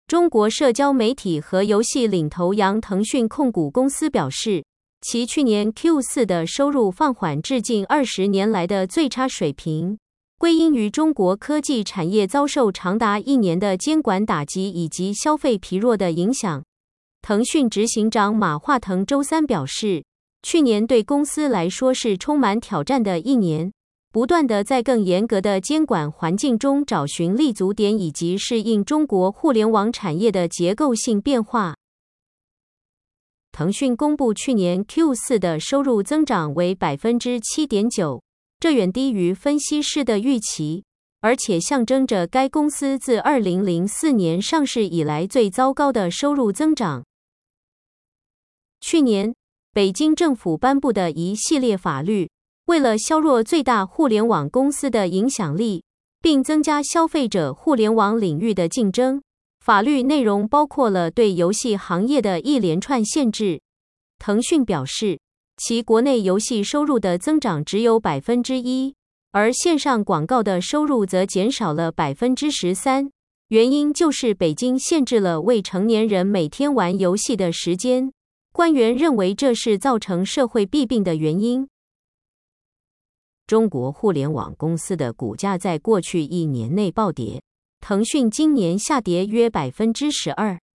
中国社交媒体和游戏领头羊腾讯控股公司表示，其去年 Q4 的收入放缓至近20年来的最差水平，归因于中国科技产业遭受长达1年的监管打击以及消费疲弱的影响。腾讯执行长马化腾周三表示，去年对公司来说是充满挑战的1年，不断地在更严格的监管环境中找寻立足点以及适应中国互联网产业的结构性变化。腾讯公布去年 Q4 的收入增长为 7.9%， 这远低于分析师的预期，而且象征着该公司自2004年上市以来最糟糕的收入增长。去年，北京政府颁布的一系列法律，为了削弱最大互联网公司的影响力，并增加消费者互联网领域的竞争，法律内容包括了对游戏行业的一连串限制。腾讯表示，其国内游戏收入的增长只有 1%， 而线上广告的收入则减少了 13%， 原因就是北京限制了未成年人每天玩游戏的时间。官员认为这是造成社会弊病的原因。中国互联网公司的股价在过去1年内暴跌，腾讯今年下跌约 12%。